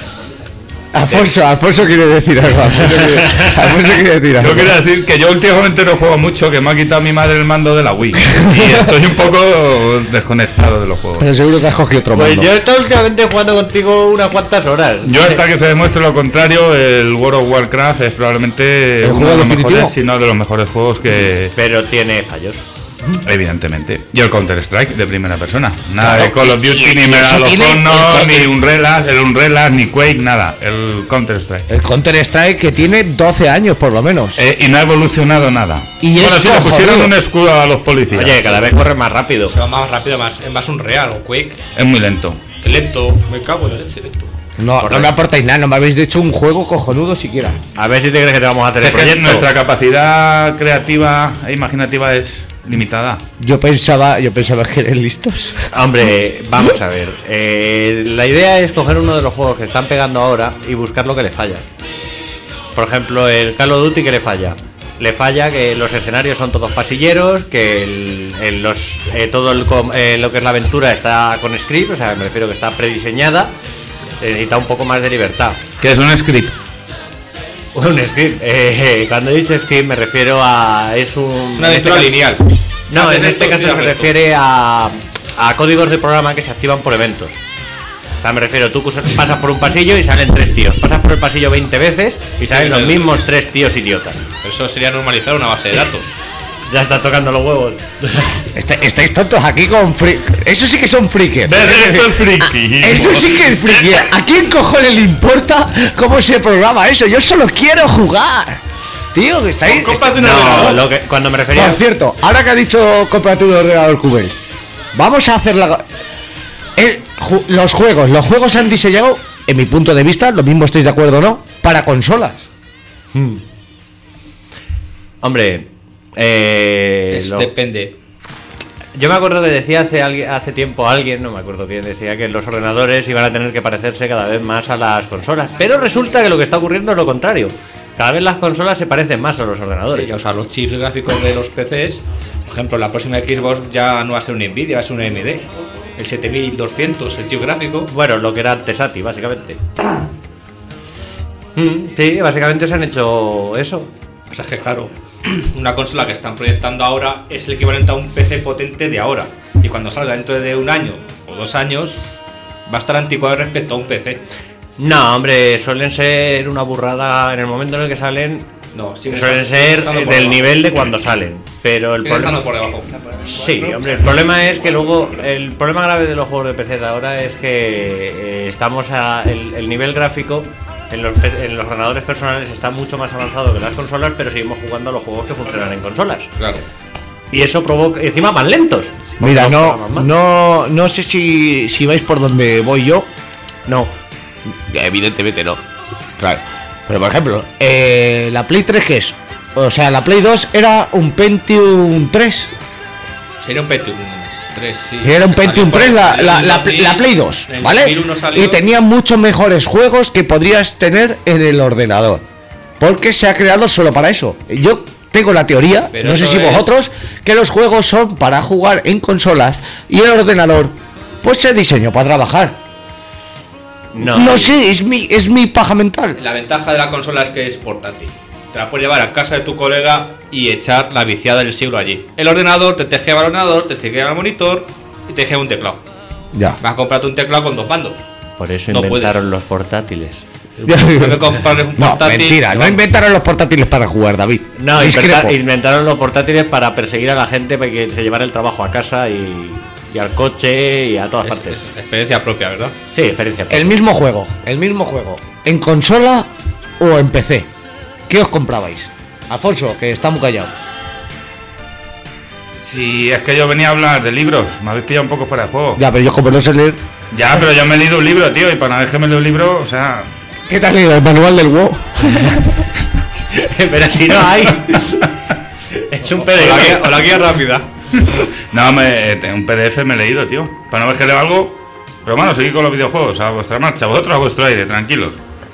Alfonso, Alfonso quiere decir algo. Alfonso quiere, Alfonso quiere decir algo. Yo quería decir que yo últimamente no juego mucho, que me ha quitado mi madre el mando de la Wii. Y estoy un poco desconectado de los juegos. Pero seguro que has cogido otro Pues mando. yo he estado últimamente jugando contigo unas cuantas horas. Yo hasta que se demuestre lo contrario, el World of Warcraft es probablemente ¿El uno juego de los definitivo? mejores, si no de los mejores juegos que, Pero tiene fallos. evidentemente. Y el Counter Strike de primera persona. Nada Claro, de Call of y- Duty, y- ni y Medal eso of tiene el Honor, Counter- ni Unreal, el Unreal, ni Quake, nada. El Counter Strike. El Counter Strike que tiene doce años por lo menos. Eh, y no ha evolucionado nada. Y bueno, es sí, le pusieron cojonudo. un escudo a los policías. Oye, cada vez corre más rápido. Se va más rápido, más, es más un real o Quake. Es muy lento. Que lento. Me cago en la leche, lento. No, no me aportáis nada, no me habéis dicho un juego cojonudo siquiera. A ver si te crees que te vamos a hacer Es el que proyecto. nuestra capacidad creativa e imaginativa es limitada. Yo pensaba, yo pensaba que eres listos. Hombre, vamos a ver. eh, la idea es coger uno de los juegos que están pegando ahora y buscar lo que le falla. Por ejemplo, el Call of Duty, que le falla. Le falla que los escenarios son todos pasilleros, que el, el- los, eh, todo el com- eh, lo que es la aventura está con script, o sea, me refiero que está prediseñada. eh, Necesita un poco más de libertad. Que es un script. Un script. eh, cuando he dicho script me refiero a es un Una en este aventura caso- lineal. No, Haces en este esto, caso tiras se recto. refiere a, a códigos de programa que se activan por eventos. O sea, me refiero, tú pasas por un pasillo y salen tres tíos. Pasas por el pasillo veinte veces y salen Sí, los sí. mismos tres tíos idiotas. Eso sería normalizar una base de datos. Ya está tocando los huevos. Está- estáis tontos aquí con friki. Eso sí que son frikis. Esto es friki. Eso sí que es friki. ¿A quién cojones le importa cómo se programa eso? Yo solo quiero jugar. Tío, que estáis... Cómprate un No, ordenador. lo que, cuando me refería... Por cierto, ahora que ha dicho cómprate un ordenador Cubase, vamos a hacer la... el ju- los juegos, los juegos se han diseñado, en mi punto de vista, lo mismo estáis de acuerdo o no, para consolas. Hombre, eh, Es- lo- Depende. yo me acuerdo que decía hace, alguien- hace tiempo alguien, no me acuerdo quién, decía que los ordenadores iban a tener que parecerse cada vez más a las consolas. Pero resulta que lo que está ocurriendo es lo contrario. Cada vez las consolas se parecen más a los ordenadores. Sí, o sea, los chips gráficos de los P Cs, por ejemplo, la próxima Xbox ya no va a ser un Nvidia, va a ser un A M D. el siete mil doscientos, el chip gráfico. Bueno, lo que era antes A T I, básicamente. Mm, sí, básicamente se han hecho eso. O sea, es que claro, una consola que están proyectando ahora es el equivalente a un P C potente de ahora. Y cuando salga dentro de un año o dos años, va a estar anticuado respecto a un P C. No, hombre, suelen ser una burrada en el momento en el que salen. No, siguen Suelen estando- ser estando por del debajo. nivel de cuando salen. Pero el Siguen problema. estando por debajo. Sí, hombre, el problema es que luego. El problema grave de los juegos de P C de ahora es que eh, estamos a. El, el nivel gráfico en los, pe- en los ordenadores personales está mucho más avanzado que en las consolas, pero seguimos jugando a los juegos que funcionan en consolas. Claro. Y eso provoca. Encima van lentos. Mira, Porque no, programas más. no, no sé si, si vais por donde voy yo. No. Evidentemente no. Claro. Pero por ejemplo, eh, la Play tres, ¿qué es? O sea, la Play dos era un Pentium tres. Sería un Pentium tres, sí. Era un Que salió Pentium por tres la, el la, la, dos mil, la Play dos, en el ¿vale? dos mil uno salió. Y tenía muchos mejores juegos que podrías tener en el ordenador. Porque se ha creado solo para eso. Yo tengo la teoría, Pero no sé eso si es- vosotros, que los juegos son para jugar en consolas y el ordenador pues se diseñó para trabajar. No, No sé, es mi, es mi paja mental. La ventaja de la consola es que es portátil. Te la puedes llevar a casa de tu colega y echar la viciada del siglo allí. El ordenador te te lleva el ordenador, te te lleva el monitor y te lleva un teclado. Ya. Vas a comprarte un teclado con dos mandos. Por eso No inventaron los portátiles. No me compres un No, portátil. mentira, no vamos. inventaron los portátiles para jugar, David. No, Discrepo. inventa- inventaron los portátiles para perseguir a la gente para que se llevara el trabajo a casa y, y al coche y a todas Es, partes. es experiencia propia, ¿verdad? Sí, experiencia. El mismo juego, el mismo juego. ¿En consola o en P C? ¿Qué os comprabais? Alfonso, que está muy callado. Si es que yo venía a hablar de libros, me habéis pillado un poco fuera de juego. Ya, pero yo como no sé leer. Ya, pero yo me he leído un libro, tío, y para una vez que me leo un libro, o sea, ¿Qué te has leído? El manual del WoW. Pero si no hay. Es un O la guía, P D F. o la guía rápida. no, me, eh, un P D F me he leído, tío. Para no ver que leo algo. Pero bueno, seguid con los videojuegos, a vuestra marcha, vosotros a vuestro aire, tranquilos.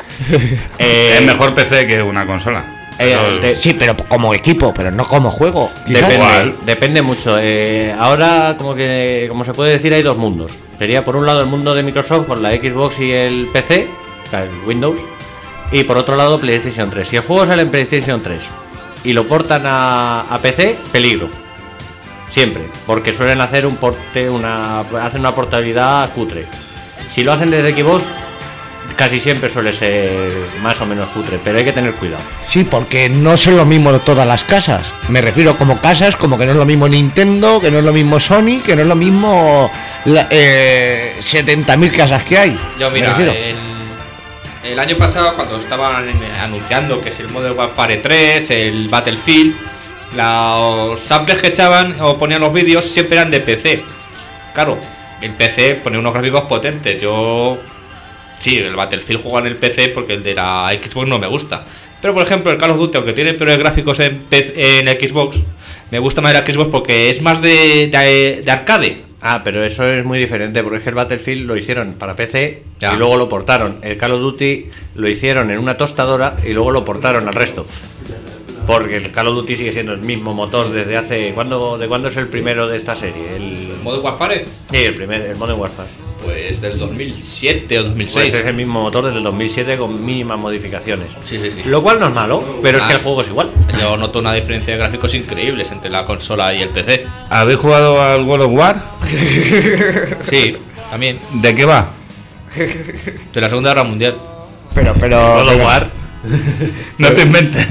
Eh, Es mejor P C que una consola. eh, Eso- te- Sí, pero como equipo, pero no como juego. quizás. Depende, Igual. depende mucho. Eh, ahora, como que, como se puede decir, hay dos mundos. Sería por un lado el mundo de Microsoft con la Xbox y el P C, o sea, el Windows, y por otro lado PlayStation tres. Si el juego sale en PlayStation tres y lo portan a, a P C, peligro. Siempre, porque suelen hacer un porte, una, hacen una portabilidad cutre. Si lo hacen desde Xbox, casi siempre suele ser más o menos cutre, pero hay que tener cuidado. Sí, porque no son lo mismo todas las casas. Me refiero como casas, como que no es lo mismo Nintendo, que no es lo mismo Sony, que no es lo mismo la- eh, setenta mil casas que hay. Yo, Me mira, refiero. el, el año pasado, cuando estaban en- anunciando que es el Modern Warfare tres, el Battlefield, los samples que echaban o ponían los vídeos siempre eran de P C. Claro, el P C pone unos gráficos potentes. Yo, sí, el Battlefield juego en el P C porque el de la Xbox no me gusta. Pero por ejemplo, el Call of Duty, aunque tiene peores gráficos en, P C en Xbox, me gusta más el Xbox porque es más de, de, de arcade. Ah, pero eso es muy diferente, porque es que el Battlefield lo hicieron para P C Ya. y luego lo portaron. El Call of Duty lo hicieron en una tostadora y luego lo portaron al resto. Porque el Call of Duty sigue siendo el mismo motor desde hace... ¿cuándo, ¿De cuándo es el primero de esta serie? El, ¿El Modern Warfare? sí, el primer, el Modern Warfare. Pues del dos mil siete o dos mil Pues seis. es el mismo motor desde el dos mil siete con mínimas modificaciones. Sí, sí, sí. Lo cual no es malo, pero es que el Más. juego es igual. Yo noto una diferencia de gráficos increíbles entre la consola y el P C. ¿Habéis jugado al World of War? Sí, también. ¿De qué va? De la Segunda Guerra Mundial. Pero, pero. God of pero- War. No te inventes.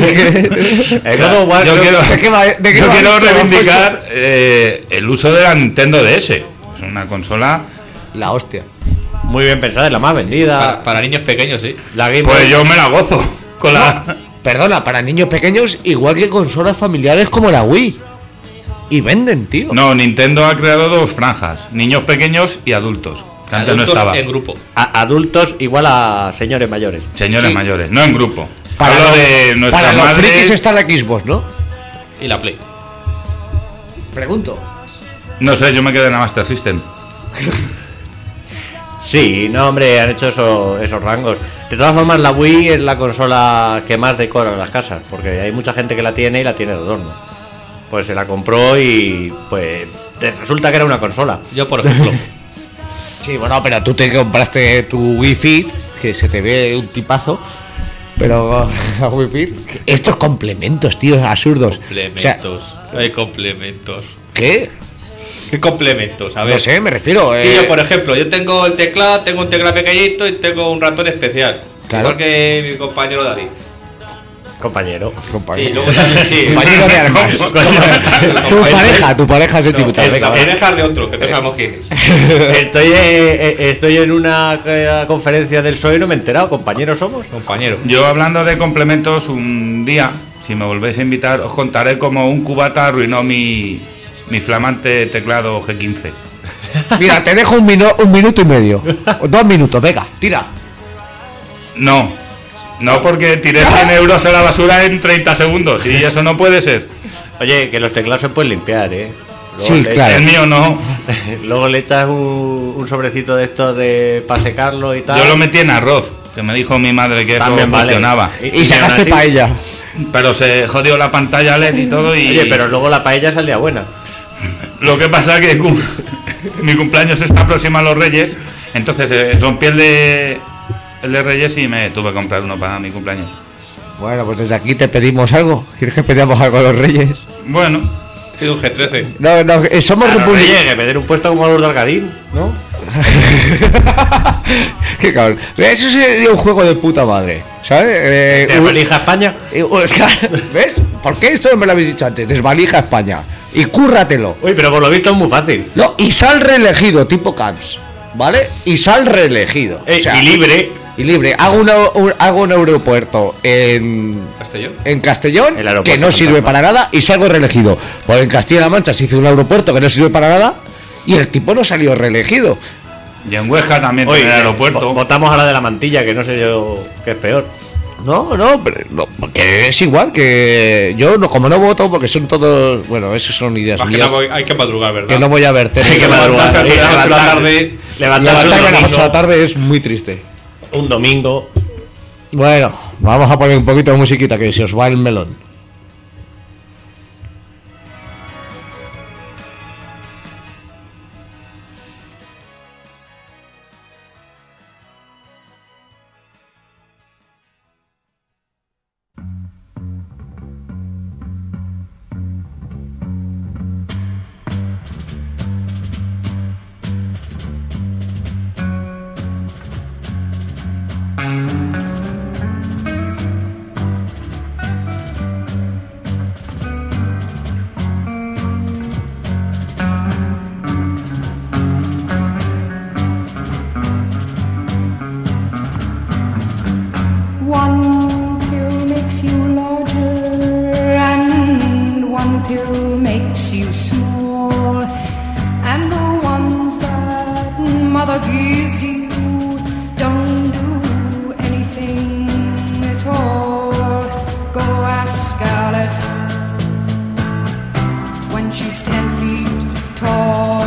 El God of War yo creo- quiero, ¿De qué va- de qué yo va quiero esto, reivindicar eh, el uso de la Nintendo D S. Es una consola. La hostia. Muy bien pensada, es la más vendida. Para, para niños pequeños, sí. La Game Pues Boy- yo me la gozo. Con la. Perdona, para niños pequeños, igual que consolas familiares como la Wii. Y venden, tío. No, Nintendo ha creado dos franjas: niños pequeños y adultos. Que antes no Adultos estaba. en grupo. a- adultos igual a señores mayores. Señores Sí. mayores, no en grupo. Para, Hablo los, de nuestra para los madre. frikis está la Xbox, ¿no? Y la Play. Pregunto. No sé, yo me quedé en la Master System. Sí, no, hombre, han hecho eso- esos rangos. De todas formas, la Wii es la consola que más decora las casas, porque hay mucha gente que la tiene y la tiene de adorno. pues se la compró y pues resulta que era una consola. Yo, por ejemplo. Sí, bueno, pero tú te compraste tu Wi-Fi, que se te ve un tipazo, pero la Wi-Fi... Estos complementos, tío, absurdos. Complementos. O sea, hay complementos. ¿qué? ¿Qué complementos? A ver. No sé, me refiero... Sí, eh, yo, por ejemplo, yo tengo el teclado, tengo un teclado pequeñito y tengo un ratón especial. Claro. Igual que mi compañero David. Compañero. Sí, compañero. luego también sí. Compañero de armas. Tu pareja, tu pareja ese tipo. No, Venga, la va. pareja de otro, que todos sabemos quién es. Estoy, eh, eh, estoy en una eh, conferencia del P S O E y no me he enterado. ¿Compañeros somos? Compañero. Yo, hablando de complementos, un día, si me volvéis a invitar, os contaré cómo un cubata arruinó mi, mi flamante teclado G quince. Mira, te dejo un, minu- un minuto y medio. Dos minutos, venga, tira. No, no porque tiré cien euros a la basura en treinta segundos y eso no puede ser. Oye, que los teclados se pueden limpiar, ¿eh? Luego Sí, le claro. El mío no. echas- Luego le echas un, un sobrecito de estos de para secarlo y tal. Yo lo metí en arroz, que me dijo mi madre que eso También vale. funcionaba. Y sacaste aún así- paella. Pero se jodió la pantalla L E D y todo y... Oye, pero luego la paella salía buena. Lo que pasa es que cum- mi cumpleaños está próximo a los Reyes, entonces eh, rompí el de, el de Reyes y me tuve que comprar uno para mi cumpleaños. Bueno, pues desde aquí te pedimos algo. ¿Quieres que pedamos algo a los reyes? Bueno, Pido un G trece. No, no, eh, somos A los republicanos. Reyes, que me den un puesto como los de Algarín, ¿no? Qué cabrón. Eso sería un juego de puta madre, ¿sabes? Eh, un- Desvalija España. eh, un- ¿Ves? ¿Por qué esto no me lo habéis dicho antes? Desvalija España. Y cúrratelo. Uy, pero por lo visto es muy fácil. No, y sal reelegido, tipo Camps. ¿Vale? Y sal reelegido. Eh, O sea, y libre. Y libre. Hago, una, un, hago un aeropuerto en, Castellón. en Castellón, El aeropuerto que no sirve fantasma. para nada, y salgo reelegido. Pues en Castilla-La Mancha se hizo un aeropuerto que no sirve para nada, y el tipo no salió reelegido. y en Huesca también Oye, tiene el aeropuerto. vo- votamos a la de la mantilla, que no sé yo qué es peor. No, no, pero no, porque es igual que yo, no, como no voto, porque son todos, bueno, esas son ideas Más que mías, nada voy- hay que madrugar, ¿verdad? que no voy a verter. Hay que levantarse madrugar. a las eh, ocho de la levantarse- tarde. levantarse un Levantarme a las ocho de la domingo, tarde es muy triste. un domingo. Bueno, vamos a poner un poquito de musiquita que se os va el melón. One pill makes you larger and one pill makes you small. And the ones that mother gives you don't do anything at all. Go ask Alice when she's ten feet tall.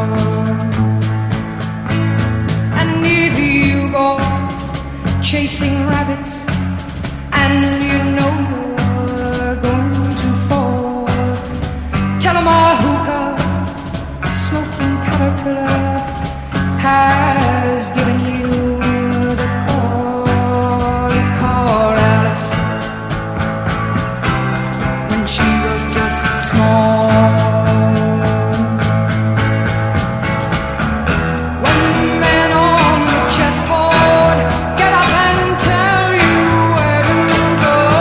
And if you go chasing rabbits and you know you're going to fall, tell 'em a hookah smoking caterpillar has given you the call. Call Alice when she was just small. When the men on the chessboard get up and tell you where to go,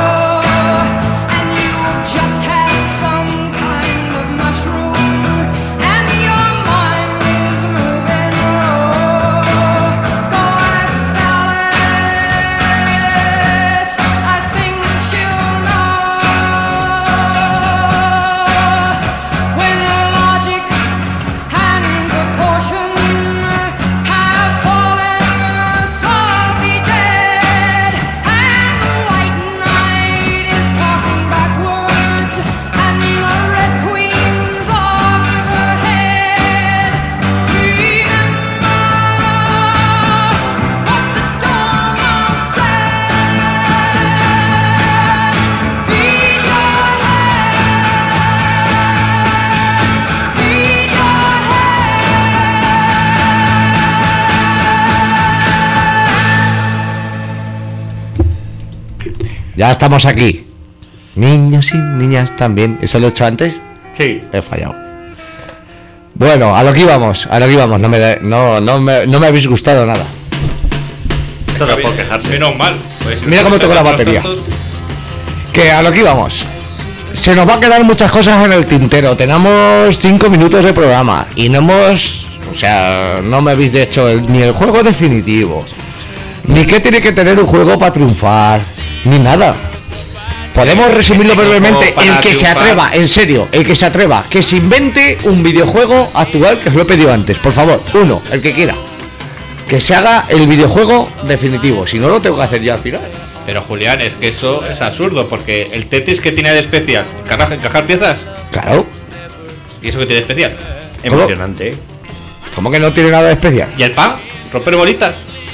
Ya estamos aquí. Niños y niñas también. ¿Eso lo he hecho antes? Sí. He fallado. Bueno, a lo que íbamos, a lo que íbamos. No me, da- no, no me, no me habéis gustado nada. Todo por quejarse. Menos mal. Pues, si Mira nos cómo tocó la los batería. tontos, Que a lo que íbamos. Se nos va a quedar muchas cosas en el tintero. Tenemos cinco minutos de programa y no hemos, o sea, no me habéis hecho el- ni el juego definitivo, ni qué tiene que tener un juego para triunfar, ni nada. Podemos resumirlo tiene un brevemente. juego para El que se triunfar. atreva, en serio, el que se atreva, que se invente un videojuego actual, que os lo he pedido antes, por favor, uno, el que quiera, que se haga el videojuego definitivo. Si no, lo tengo que hacer yo al final. Pero Julián, es que eso es absurdo, porque el Tetris que tiene de especial, encajar, encajar piezas, Claro, y eso que tiene de especial. Emocionante. ¿eh? como que no tiene nada de especial. Y el pan, romper bolitas.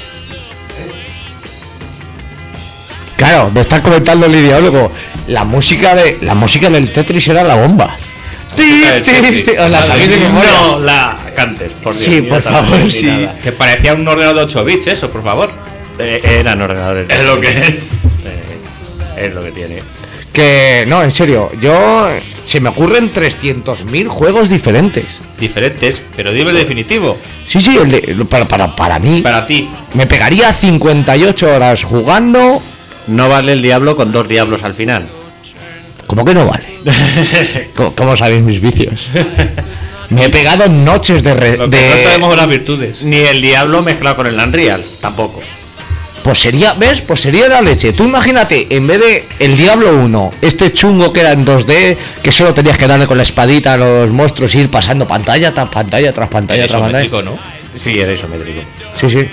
Claro, me están comentando el ideólogo. La música de la música del Tetris era la bomba. Ti, música del ti, Tetris. ti. Os la sabéis de Madre mía. memoria. No la cantes, por Dios. Sí, ni por yo tampoco, favor, ni sí. nada. Que parecía un ordenador de ocho bits, eso, por favor. Eh, eran ordenadores. Es lo que es. Eh, es lo que tiene. Que no, en serio, yo se me ocurren trescientos mil juegos diferentes. Diferentes, pero dime el definitivo. Sí, sí, el de- para, para, para mí Para ti. me pegaría cincuenta y ocho horas jugando. No vale el diablo con dos diablos al final. ¿Cómo que no vale? ¿Cómo, cómo sabéis mis vicios? Me he pegado noches de, re- Lo que de- no sabemos son las virtudes. Ni el diablo mezclado con el Unreal, tampoco. Pues sería, ¿ves? Pues sería la leche. Tú imagínate, en vez de el Diablo uno, este chungo que era en dos D, que solo tenías que darle con la espadita a los monstruos y ir pasando pantalla tras pantalla tras pantalla tras pantalla. Isométrico, ¿no? Sí, era isométrico. Sí, sí.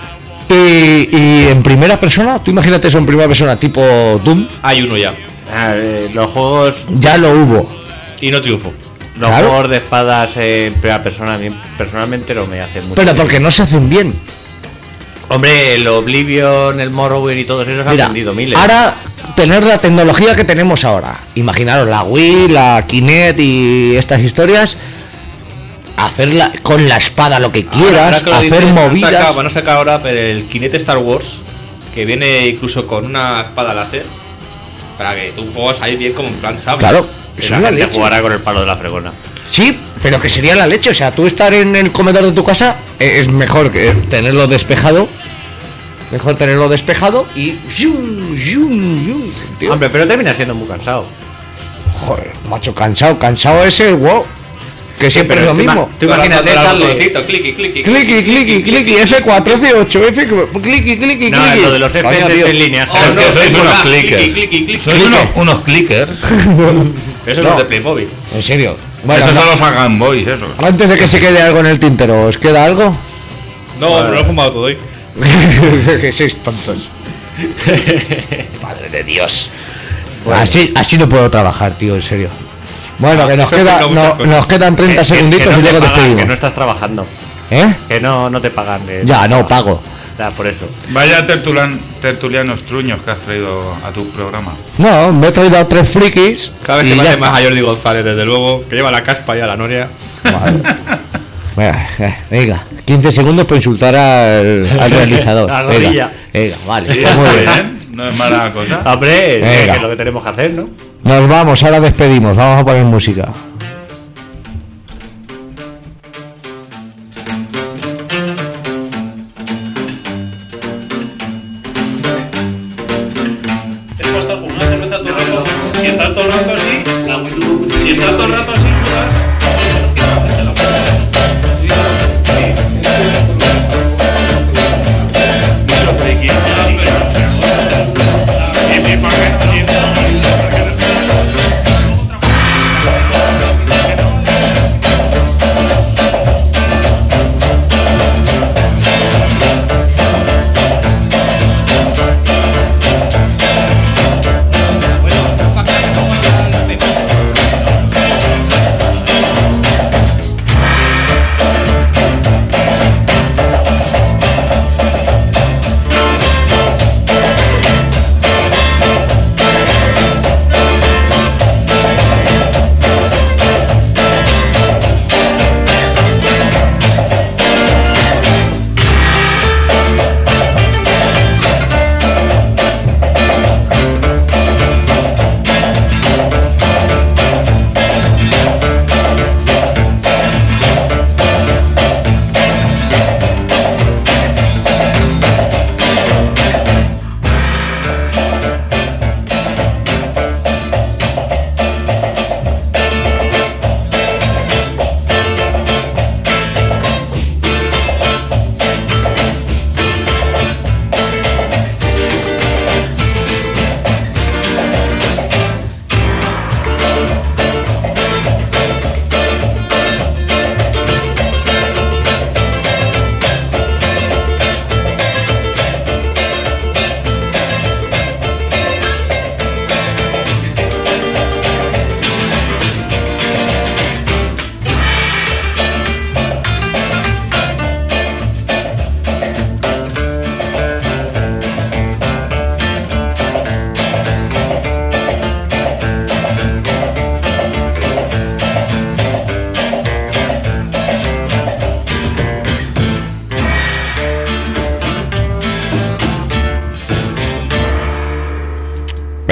Y, y en primera persona, tú imagínate eso en primera persona, tipo Doom, Hay uno ya. Ah, eh, los juegos, ya lo hubo. Y no triunfo. los Claro. juegos de espadas en primera persona, a mí personalmente no me hacen mucho. Pero bien. porque no se hacen bien. Hombre, el Oblivion, el Morrowind y todos esos han Mira, vendido miles. ahora tener la tecnología que tenemos ahora, imaginaros la Wii, la Kinect y estas historias, hacerla con la espada lo que Ahora- quieras, ahora que lo hacer dices, van a movidas. sacar- Van a sacar ahora pero el Kinect Star Wars, que viene incluso con una espada láser, para que tú juegas ahí bien como en plan sable. Claro, Y es la una gente leche. jugará con el palo de la fregona. Sí, pero que sería la leche. O sea, tú estar en el comedor de tu casa eh, es mejor que tenerlo despejado. Mejor tenerlo despejado y. ¡Yum, yum, yum! Tío, Hombre, pero termina siendo muy cansado. joder, macho, cansado. Cansado es el wow. Que siempre es pero lo tú ima- mismo. tú imagínate Darle al darle- botoncito, cliqui, cliqui, Cliqui, cliqui, cliqui, F cuatro, F ocho, F, cliqui, cliqui, No, cliqui. lo de los Coño, F P S tío. en línea. Oh, no, que sois es unos verdad, clickers. cliqui, cliqui, cliqui. Sois unos, unos clickers. Eso No. es de Playmobil. En serio. Bueno, Esos no- son los Game Boys, esos. antes de que se quede algo en el tintero, ¿os queda algo? No, pero lo he fumado todo hoy. Que sois tontos. Madre de Dios. Así, así no puedo trabajar, tío, en serio. Bueno, Ah, que nos, eso queda, explica muchas no- cosas. nos quedan treinta Que- que- segunditos que no y te luego pagan, despedimos. que no estás trabajando. ¿Eh? Que no, no te pagan. eh. Ya, no, pago. Ya, por eso. Vaya tertulan, tertulianos truños que has traído a tu programa. No, me he traído a tres frikis. Cada vez y que me ya hace más está. a Jordi González, desde luego, que lleva la caspa y a la noria. Madre. Venga, eh, venga, quince segundos para insultar al, al realizador. La Venga, rodilla. venga, vale. Sí, pues muy muy bien. bien. No es mala cosa. Hombre, Venga. que es lo que tenemos que hacer, ¿no? Nos vamos, ahora despedimos. Vamos a poner música. Es para estar con una cerveza todo el rato. Si estás todo el rato así, si estás todo el rato así, sudas. Y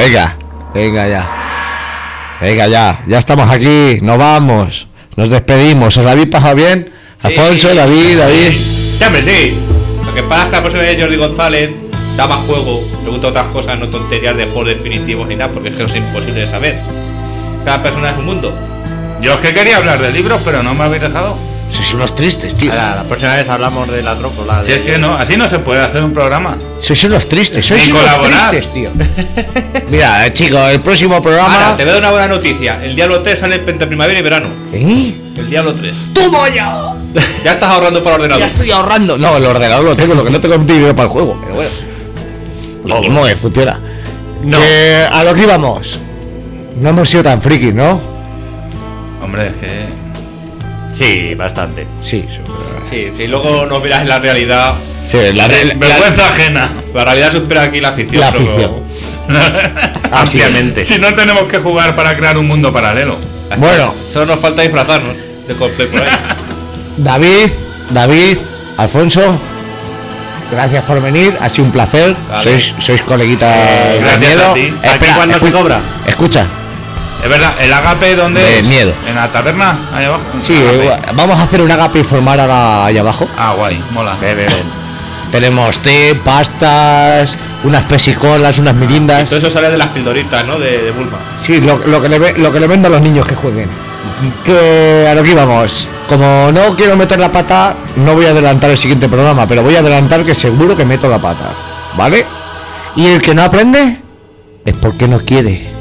Venga, venga ya. Venga ya, ya estamos aquí, nos vamos. Nos despedimos. ¿Os habéis pasado bien? Sí. Alfonso, David, David. Sí, hombre, sí. Lo que pasa es que la próxima vez Jordi González da más juego, le gustan otras cosas, no tonterías de juegos definitivos ni nada, porque es que eso es imposible de saber. Cada persona es un mundo. Yo es que quería hablar de libros, pero no me habéis dejado. Sois unos tristes, tío. Ahora, la próxima vez hablamos de la trócola. Si de- es que no, así no se puede hacer un programa. Sois unos tristes, sois Ni unos colaborar. tristes, tío. Mira, eh, chicos, el próximo programa. Ahora, te voy a dar una buena noticia. El Diablo tres sale entre primavera y verano. ¿Eh? El Diablo tres. ¡Toma ya! Ya estás ahorrando para el ordenador. Ya estoy ahorrando. No, el ordenador lo tengo, lo que no tengo es dinero para el juego. Pero bueno. Lo mismo que funciona. No. Que a lo que íbamos. No hemos sido tan frikis, ¿no? Hombre, es que. Sí, bastante. Sí, sí. Sí, si luego nos miras en la realidad, Sí, la, re- la- Vergüenza ajena. la realidad supera aquí la ficción. La pero- ficción. Ampliamente. Si no tenemos que jugar para crear un mundo paralelo. Ya está. Bueno. Solo nos falta disfrazarnos de cosplay por ahí. David, David, Alfonso, gracias por venir, ha sido un placer. Vale. Sois, sois coleguitas Eh, de gracias miedo. a ti. ¿Aquí cuándo se cobra? Escucha, Es verdad, el agape, ¿dónde De es? miedo. ¿En la taberna? Ahí abajo. sí, Agape. eh, vamos a hacer un agape informal ahora ahí abajo. Ah, guay, mola. Bebe, ven. Tenemos té, pastas, unas pesicolas, unas mirindas. Todo eso sale de las pildoritas, ¿no? De, de Bulma. Sí, lo, lo que le ve- lo que le vendo a los niños que jueguen. Que a lo que íbamos. Como no quiero meter la pata, no voy a adelantar el siguiente programa, pero voy a adelantar que seguro que meto la pata, ¿vale? Y el que no aprende es porque no quiere.